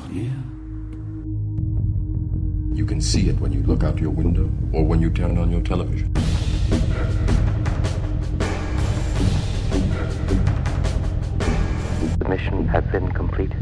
clear. You can see it when you look out your window or when you turn on your television. The mission has been completed.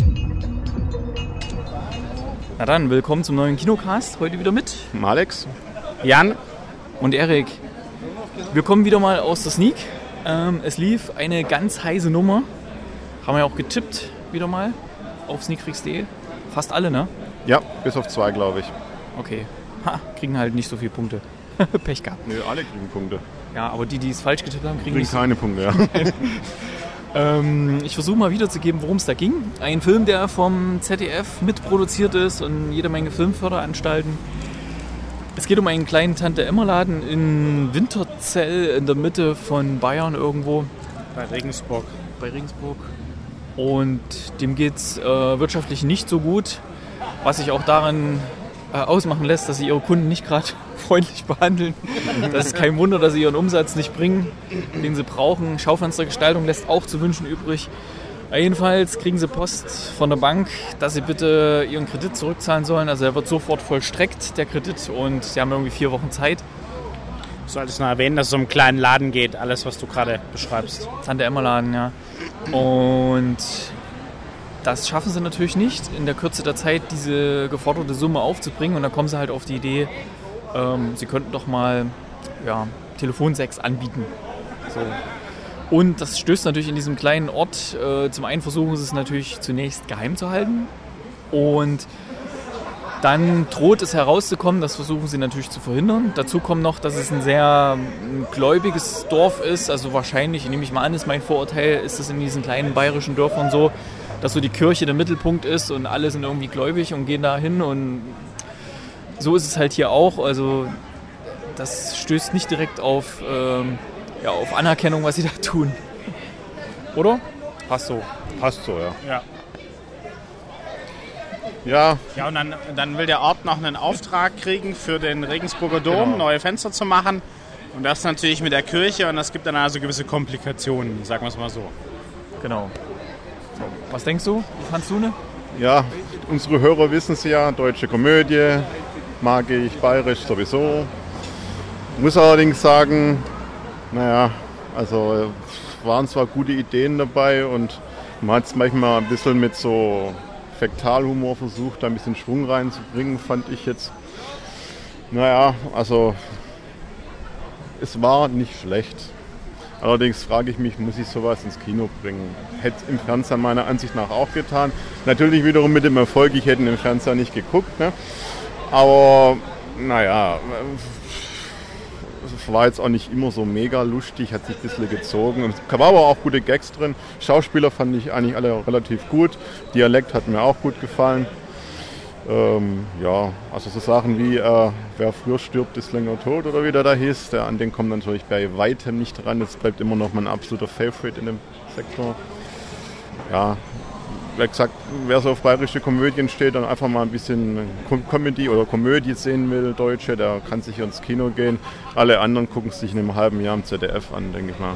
Na dann, willkommen zum neuen Kinocast. Heute wieder mit Alex, Jan und Erik. Wir kommen wieder mal aus der Sneak. Es lief eine ganz heiße Nummer. Haben wir ja auch getippt, wieder mal, auf sneakfreaks.de. Fast alle, ne? Ja, bis auf 2, glaube ich. Okay. Kriegen halt nicht so viele Punkte. Pech gehabt. Nö, alle kriegen Punkte. Ja, aber die es falsch getippt haben, kriegen nicht keine Punkte, ja. Ich versuche mal wiederzugeben, worum es da ging. Ein Film, der vom ZDF mitproduziert ist und jede Menge Filmförderanstalten. Es geht um einen kleinen Tante-Emma-Laden in Winterzell in der Mitte von Bayern irgendwo. Bei Regensburg. Und dem geht es wirtschaftlich nicht so gut, was sich auch daran ausmachen lässt, dass sie ihre Kunden nicht gerade freundlich behandeln. Das ist kein Wunder, dass sie ihren Umsatz nicht bringen, den sie brauchen. Schaufenstergestaltung lässt auch zu wünschen übrig. Jedenfalls kriegen sie Post von der Bank, dass sie bitte ihren Kredit zurückzahlen sollen. Also er wird sofort vollstreckt, der Kredit, und sie haben irgendwie 4 Wochen Zeit. Du solltest noch erwähnen, dass es um einen kleinen Laden geht, alles, was du gerade beschreibst. Tante-Emma-Laden, ja. Und das schaffen sie natürlich nicht, in der Kürze der Zeit diese geforderte Summe aufzubringen. Und dann kommen sie halt auf die Idee, sie könnten doch mal Telefonsex anbieten. So. Und das stößt natürlich in diesem kleinen Ort. Zum einen versuchen sie es natürlich zunächst geheim zu halten. Und dann droht es herauszukommen, das versuchen sie natürlich zu verhindern. Dazu kommt noch, dass es ein sehr gläubiges Dorf ist. Also wahrscheinlich, nehme ich mal an, ist mein Vorurteil, ist es in diesen kleinen bayerischen Dörfern so, dass so die Kirche der Mittelpunkt ist und alle sind irgendwie gläubig und gehen da hin. Und so ist es halt hier auch. Also das stößt nicht direkt auf Anerkennung, was sie da tun. Oder? Passt so, Ja. Ja. Ja, und dann will der Ort noch einen Auftrag kriegen für den Regensburger Dom, Genau. neue Fenster zu machen. Und das natürlich mit der Kirche, und das gibt dann also gewisse Komplikationen, sagen wir es mal so. Genau. So, was denkst du? Wie fandst du, ne? Ja, unsere Hörer wissen es ja, deutsche Komödie, mag ich, bayerisch sowieso. Muss allerdings sagen, also waren zwar gute Ideen dabei und man hat es manchmal ein bisschen mit so Fäktalhumor versucht, da ein bisschen Schwung reinzubringen, fand ich jetzt. Also es war nicht schlecht. Allerdings frage ich mich, muss ich sowas ins Kino bringen? Hätte es im Fernseher meiner Ansicht nach auch getan. Natürlich wiederum mit dem Erfolg, ich hätte im Fernseher nicht geguckt. Ne? Aber es war jetzt auch nicht immer so mega lustig, hat sich ein bisschen gezogen. Es war aber auch gute Gags drin. Schauspieler fand ich eigentlich alle relativ gut. Dialekt hat mir auch gut gefallen. Also so Sachen wie wer früher stirbt, ist länger tot oder wie der da hieß. An den kommt natürlich bei weitem nicht ran. Das bleibt immer noch mein absoluter Favorite in dem Sektor. Ja, wie gesagt, wer so auf bayerische Komödien steht und einfach mal ein bisschen Comedy oder Komödie sehen will, deutsche, der kann sicher ins Kino gehen. Alle anderen gucken es sich in einem halben Jahr im ZDF an, denke ich mal.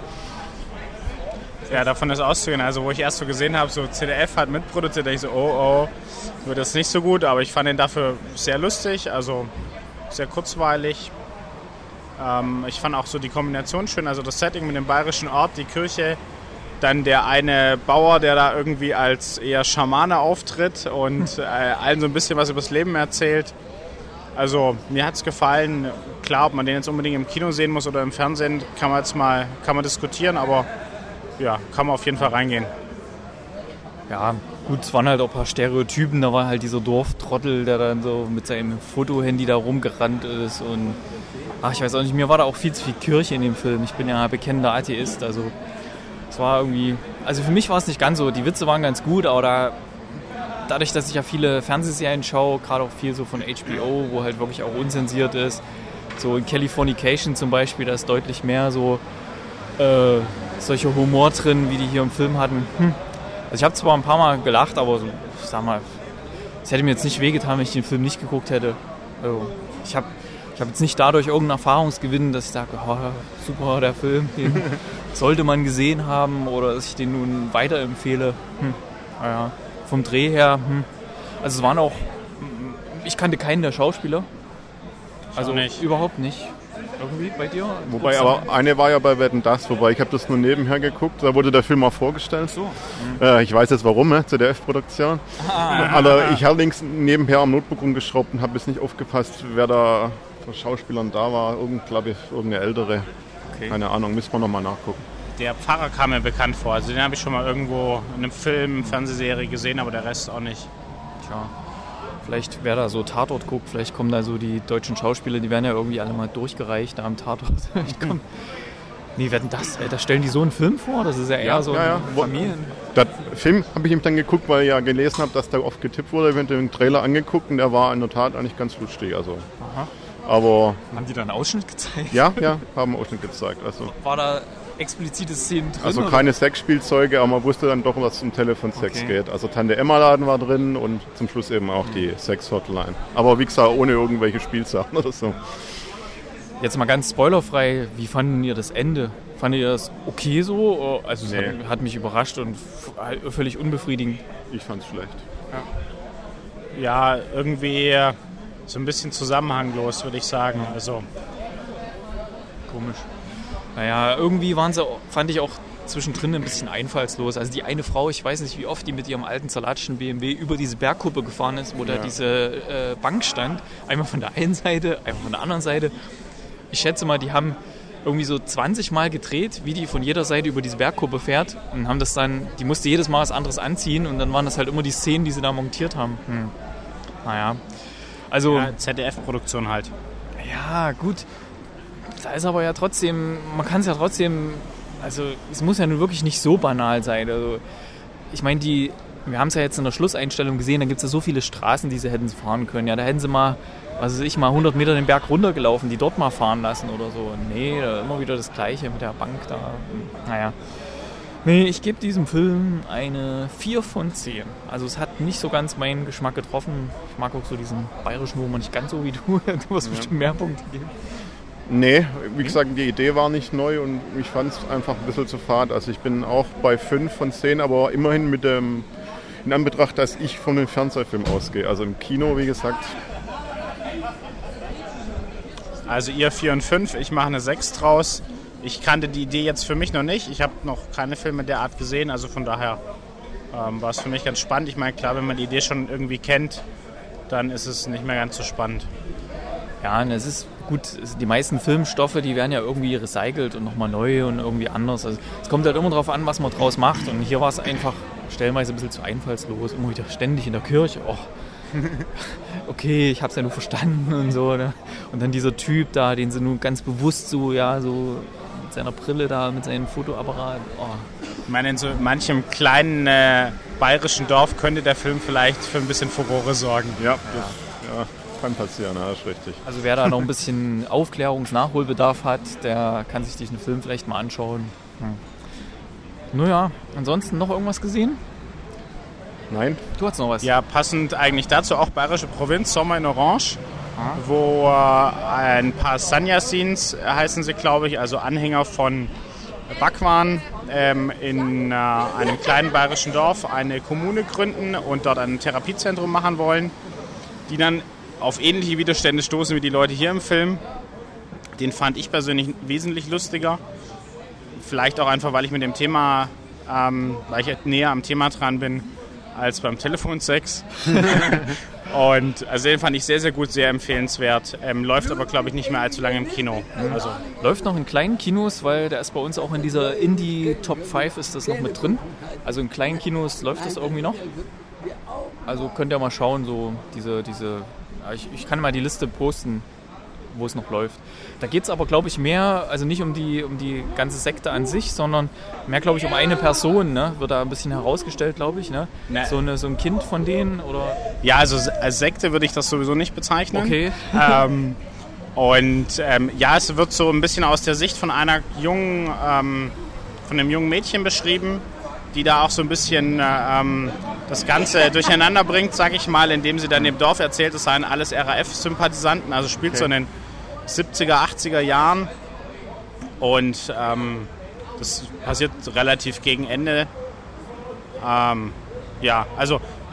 Ja, davon ist auszugehen. Also wo ich erst so gesehen habe, so ZDF hat mitproduziert, dachte ich so, wird das nicht so gut. Aber ich fand den dafür sehr lustig, also sehr kurzweilig. Ich fand auch so die Kombination schön, also das Setting mit dem bayerischen Ort, die Kirche, dann der eine Bauer, der da irgendwie als eher Schamane auftritt und allen so ein bisschen was übers Leben erzählt. Also mir hat es gefallen. Klar, ob man den jetzt unbedingt im Kino sehen muss oder im Fernsehen, kann man diskutieren, aber ja, kann man auf jeden Fall reingehen. Ja, gut, es waren halt auch ein paar Stereotypen. Da war halt dieser Dorftrottel, der dann so mit seinem Fotohandy da rumgerannt ist. Und ich weiß auch nicht, mir war da auch viel zu viel Kirche in dem Film. Ich bin ja bekennender Atheist, also es war irgendwie... Also für mich war es nicht ganz so. Die Witze waren ganz gut, aber dadurch, dass ich ja viele Fernsehserien schaue, gerade auch viel so von HBO, wo halt wirklich auch unzensiert ist, so in Californication zum Beispiel, da ist deutlich mehr so solcher Humor drin, wie die hier im Film hatten. Also ich habe zwar ein paar Mal gelacht, aber so, ich sag mal, es hätte mir jetzt nicht wehgetan, wenn ich den Film nicht geguckt hätte. Also ich habe jetzt nicht dadurch irgendeinen Erfahrungsgewinn, dass ich sage, super, der Film, den sollte man gesehen haben oder dass ich den nun weiterempfehle. vom Dreh her, also es waren auch, ich kannte keinen der Schauspieler. Also nicht. Überhaupt nicht. Irgendwie bei dir? Wobei, aber eine war ja bei Wetten, das, wobei ich habe das nur nebenher geguckt, da wurde der Film auch vorgestellt. So. Ich weiß jetzt warum, ne? ZDF-Produktion. Aber ich habe links nebenher am Notebook rumgeschraubt und habe jetzt nicht aufgepasst, wer da von Schauspielern da war. Glaube ich, irgendeine ältere. Okay. Keine Ahnung, müssen wir nochmal nachgucken. Der Pfarrer kam mir bekannt vor. Also den habe ich schon mal irgendwo in einem Film, Fernsehserie gesehen, aber der Rest auch nicht. Tja. Vielleicht, wer da so Tatort guckt, vielleicht kommen da so die deutschen Schauspieler, die werden ja irgendwie alle mal durchgereicht da am Tatort. Nee, werden das? Da stellen die so einen Film vor? Das ist ja eher so ein Familien... Der Film habe ich ihm dann geguckt, weil ich ja gelesen habe, dass da oft getippt wurde. Ich habe den Trailer angeguckt und der war in der Tat eigentlich ganz lustig. Also. Aha. Aber... Haben die da einen Ausschnitt gezeigt? Ja, haben einen Ausschnitt gezeigt. Also. War da explizite Szenen drin? Also keine Sexspielzeuge, aber man wusste dann doch, was zum Telefonsex geht. Also Tante Emma-Laden war drin und zum Schluss eben auch die Sex-Hotline. Aber wie gesagt, ohne irgendwelche Spielsachen oder so. Jetzt mal ganz spoilerfrei, wie fanden ihr das Ende? Fandet ihr das okay so? Also es hat mich überrascht und völlig unbefriedigend. Ich fand's schlecht. Ja, irgendwie so ein bisschen zusammenhanglos, würde ich sagen. Also komisch. Naja, irgendwie waren sie, fand ich auch zwischendrin ein bisschen einfallslos. Also die eine Frau, ich weiß nicht wie oft, die mit ihrem alten salatischen BMW über diese Bergkuppe gefahren ist, wo da diese Bank stand. Einmal von der einen Seite, einmal von der anderen Seite. Ich schätze mal, die haben irgendwie so 20 Mal gedreht, wie die von jeder Seite über diese Bergkuppe fährt. Und haben das dann, die musste jedes Mal was anderes anziehen und dann waren das halt immer die Szenen, die sie da montiert haben. Naja, also... Ja, ZDF-Produktion halt. Ja, gut. Da ist aber ja trotzdem, man kann es ja trotzdem, also es muss ja nun wirklich nicht so banal sein. Also ich meine, wir haben es ja jetzt in der Schlusseinstellung gesehen, da gibt es ja so viele Straßen, die sie hätten fahren können. Ja, da hätten sie mal, was weiß ich, mal 100 Meter den Berg runtergelaufen, die dort mal fahren lassen oder so. Nee, immer wieder das Gleiche mit der Bank da. Naja. Nee, ich gebe diesem Film eine 4 von 10. Also es hat nicht so ganz meinen Geschmack getroffen. Ich mag auch so diesen bayerischen Humor nicht ganz so wie du. Du wirst bestimmt mehr Punkte geben. Nee, wie gesagt, die Idee war nicht neu und ich fand es einfach ein bisschen zu fad. Also ich bin auch bei 5 von 10, aber immerhin mit dem, in Anbetracht, dass ich von dem Fernsehfilm ausgehe. Also im Kino, wie gesagt. Also ihr 4 und 5, ich mache eine 6 draus. Ich kannte die Idee jetzt für mich noch nicht. Ich habe noch keine Filme der Art gesehen, also von daher war es für mich ganz spannend. Ich meine, klar, wenn man die Idee schon irgendwie kennt, dann ist es nicht mehr ganz so spannend. Ja, und es ist gut, die meisten Filmstoffe, die werden ja irgendwie recycelt und nochmal neu und irgendwie anders. Also es kommt halt immer darauf an, was man draus macht. Und hier war es einfach stellenweise ein bisschen zu einfallslos. Immer wieder ständig in der Kirche. Oh. Okay, ich hab's ja nur verstanden und so. Ne? Und dann dieser Typ da, den sie nun ganz bewusst so mit seiner Brille da, mit seinem Fotoapparat. Oh. Ich meine, in so manchem kleinen bayerischen Dorf könnte der Film vielleicht für ein bisschen Furore sorgen. Ja. Kann passieren, das ist richtig. Also wer da noch ein bisschen Aufklärungsnachholbedarf hat, der kann sich diesen Film vielleicht mal anschauen. Naja, ansonsten noch irgendwas gesehen? Nein. Du hast noch was? Ja, passend eigentlich dazu auch bayerische Provinz, Sommer in Orange, wo ein paar Sannyasins heißen sie, glaube ich, also Anhänger von Bhagwan, in einem kleinen bayerischen Dorf eine Kommune gründen und dort ein Therapiezentrum machen wollen, die dann auf ähnliche Widerstände stoßen wie die Leute hier im Film. Den fand ich persönlich wesentlich lustiger. Vielleicht auch einfach, weil ich mit dem Thema, weil ich näher am Thema dran bin als beim Telefonsex. Und also den fand ich sehr, sehr gut, sehr empfehlenswert. Läuft aber, glaube ich, nicht mehr allzu lange im Kino. Also läuft noch in kleinen Kinos, weil der ist bei uns auch in dieser Indie-Top 5 ist das noch mit drin. Also in kleinen Kinos läuft das irgendwie noch. Also könnt ihr mal schauen, so ich kann mal die Liste posten, wo es noch läuft. Da geht es aber, glaube ich, mehr, also nicht um die ganze Sekte an sich, sondern mehr, glaube ich, um eine Person, ne? Wird da ein bisschen herausgestellt, glaube ich, ne? So ein Kind von denen, oder? Ja, also als Sekte würde ich das sowieso nicht bezeichnen. Okay. Es wird so ein bisschen aus der Sicht von einer von einem jungen Mädchen beschrieben, die da auch so ein bisschen das Ganze durcheinander bringt, sage ich mal, indem sie dann dem Dorf erzählt, es seien alles RAF-Sympathisanten, also spielt so in den 70er, 80er Jahren und das passiert relativ gegen Ende. Also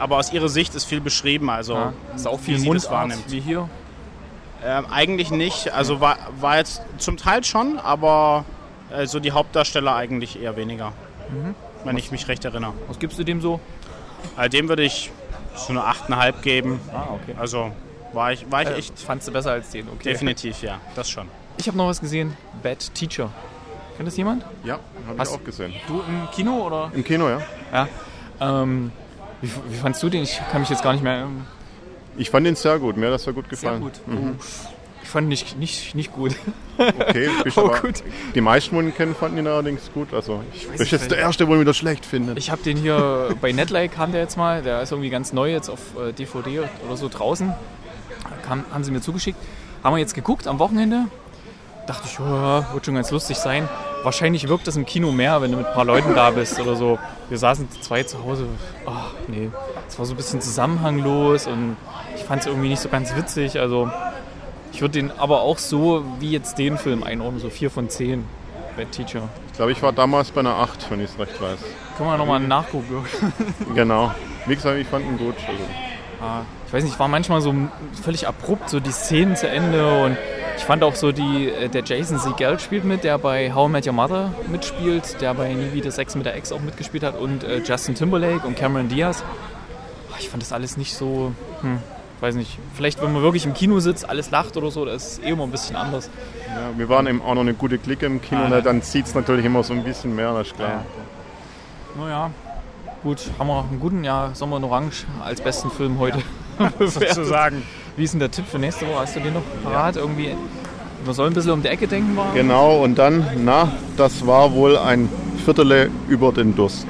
aber aus ihrer Sicht ist viel beschrieben. Also ist auch viel wie sie das Mundart wahrnimmt. wie hier. Eigentlich nicht. Also war jetzt zum Teil schon, aber so die Hauptdarsteller eigentlich eher weniger. Wenn ich mich recht erinnere. Was gibst du dem so? Dem würde ich so eine 8,5 geben. Okay. Also war ich echt Fandst du besser als den? Okay. definitiv, ja, das schon. Ich habe noch was gesehen. Bad Teacher. Kennt das jemand? Ja, habe ich auch gesehen. Du im Kino oder? Im Kino, ja. Ja. Wie fandst du den? Ich kann mich jetzt gar nicht mehr... Ich fand ihn sehr gut. Mir hat das sehr gut gefallen. Sehr gut. Ich fand ihn nicht gut. Okay, Gut. Die meisten, die ihn kennen, fanden ihn allerdings gut. Also ich bin nicht, jetzt der Erste, der ihn wieder schlecht findet. Ich habe den hier bei Netlike, kam der jetzt mal. Der ist irgendwie ganz neu jetzt auf DVD oder so draußen. Haben sie mir zugeschickt. Haben wir jetzt geguckt am Wochenende. Dachte ich, wird schon ganz lustig sein. Wahrscheinlich wirkt das im Kino mehr, wenn du mit ein paar Leuten da bist oder so. Wir saßen zu zweit zu Hause. Ach, nee. Es war so ein bisschen zusammenhanglos und ich fand es irgendwie nicht so ganz witzig. Also ich würde den aber auch so wie jetzt den Film einordnen, so 4 von 10. Bad Teacher. Ich glaube, ich war damals bei einer 8, wenn ich es recht weiß. Können wir nochmal nachgucken. Genau. Wie gesagt, ich fand ihn gut. Also. Ich weiß nicht, war manchmal so völlig abrupt, so die Szenen zu Ende und ich fand auch so der Jason Segel spielt mit, der bei How I Met Your Mother mitspielt, der bei Nie wieder Sex mit der Ex auch mitgespielt hat und Justin Timberlake und Cameron Diaz. Ich fand das alles nicht so, weiß nicht, vielleicht wenn man wirklich im Kino sitzt, alles lacht oder so, das ist immer ein bisschen anders. Ja, wir waren eben auch noch eine gute Clique im Kino, dann zieht es natürlich immer so ein bisschen mehr, das ist klar. Naja, gut, haben wir einen guten Sommer in Orange als besten Film heute. Sozusagen. Wie ist denn der Tipp für nächste Woche? Hast du den noch parat? Irgendwie, man soll ein bisschen um die Ecke denken. Genau, und dann, das war wohl ein Viertel über den Durst.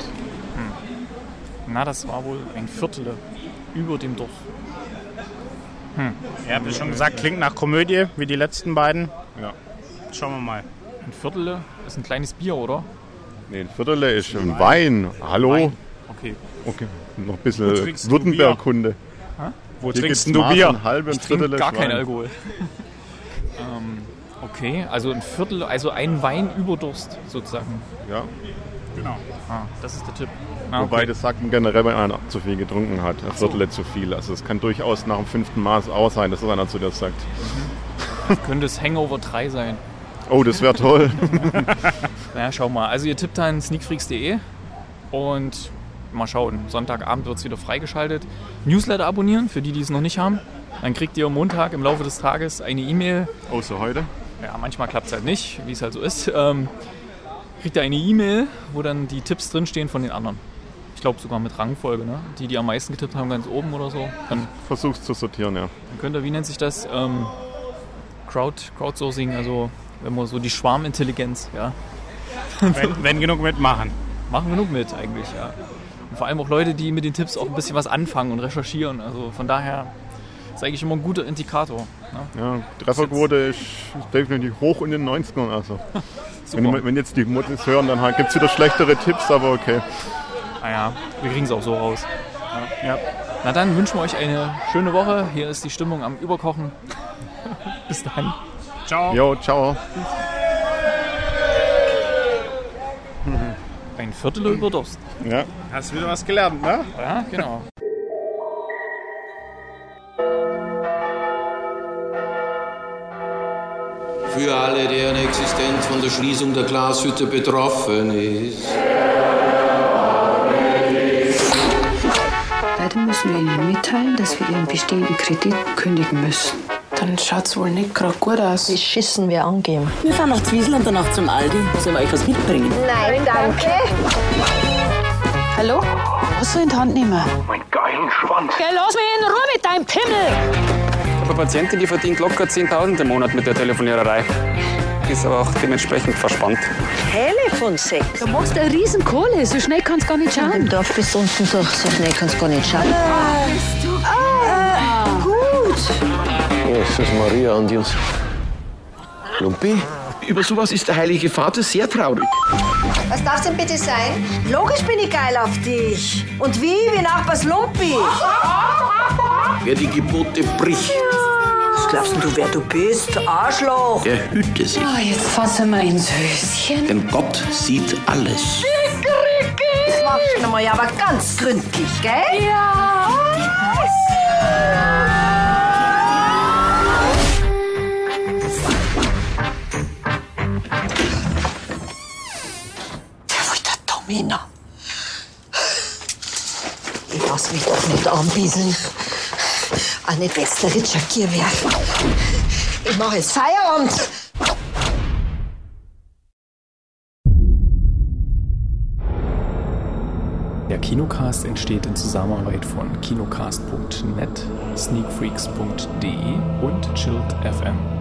Das war wohl ein Viertel über dem Durst. Ja, habt ihr schon gesagt, klingt nach Komödie, wie die letzten beiden. Ja. Schauen wir mal. Ein Viertel ist ein kleines Bier, oder? Nee, ein Viertel ist ein Wein. Hallo? Wein. Okay. Noch ein bisschen Württemberg-Kunde. Wo trinkst du Bier? Ein halbes Ich trinke Viertel gar Wein. keinen Alkohol. Okay, also ein Viertel, also ein Wein über Durst sozusagen. Ja. Genau. Das ist der Tipp. Wobei das sagt man generell, wenn einer zu viel getrunken hat. Ein Viertel zu viel. Also es kann durchaus nach dem 5. Maß auch sein, dass einer zu dir sagt. Könnte es Hangover 3 sein. Oh, das wäre toll. Naja, schau mal. Also ihr tippt da in sneakfreaks.de und mal schauen. Sonntagabend wird es wieder freigeschaltet. Newsletter abonnieren, für die es noch nicht haben. Dann kriegt ihr am Montag im Laufe des Tages eine E-Mail. Außer heute. Ja, manchmal klappt es halt nicht, wie es halt so ist. Kriegt ihr eine E-Mail, wo dann die Tipps drinstehen von den anderen. Ich glaube sogar mit Rangfolge, ne? Die am meisten getippt haben, ganz oben oder so. Dann Versuch's zu sortieren, ja. könnt ihr, wie nennt sich das? Crowdsourcing, also wenn man so die Schwarmintelligenz, ja. Wenn genug mitmachen. Machen genug mit eigentlich, ja. Und vor allem auch Leute, die mit den Tipps auch ein bisschen was anfangen und recherchieren. Also von daher ist eigentlich immer ein guter Indikator. Ne? Ja, Trefferquote ist definitiv hoch in den 90ern. Also. Wenn jetzt die Muttels hören, dann gibt es wieder schlechtere Tipps, aber okay. Naja, wir kriegen es auch so raus. Ja. Na dann wünschen wir euch eine schöne Woche. Hier ist die Stimmung am Überkochen. Bis dann. Ciao. Jo, ciao. Ein Viertel über Durst. Ja. Hast wieder was gelernt, ne? Ja, genau. Für alle, deren Existenz von der Schließung der Glashütte betroffen ist. Leider müssen wir Ihnen mitteilen, dass wir Ihren bestehenden Kredit kündigen müssen. Dann schaut's wohl nicht gerade gut aus. Wie schissen wir angeben. Wir fahren nach Zwiesel und danach zum Aldi. Sollen wir euch was mitbringen? Nein, danke. Hallo? Was soll in die Hand nehmen? Mein geilen Schwanz. Geh, lass mich in Ruhe mit deinem Pimmel! Ich habe eine Patientin, die verdient locker 10.000 im Monat mit der Telefoniererei. Die ist aber auch dementsprechend verspannt. Telefonsex. Du machst eine riesen Kohle, so schnell kannst du gar nicht schauen. Im Dorf bis unten durch, so schnell kannst du gar nicht schauen. Gut. Jesus Maria an uns. Lumpi? Über sowas ist der Heilige Vater sehr traurig. Was darf's denn bitte sein? Logisch bin ich geil auf dich. Und wie Nachbars Lumpi. Wer die Gebote bricht, Was glaubst denn du, wer du bist? Arschloch. der hüte sich. Jetzt fassen wir ins Höschen. Denn Gott sieht alles. Das machst du mal aber ganz gründlich, gell? Ja. Mina. Ich lass mich doch nicht anbieseln. Auch nicht letztere Jackier werfen. Ich mache jetzt Feierabend. Der Kinocast entsteht in Zusammenarbeit von kinocast.net, sneakfreaks.de und Chilled FM.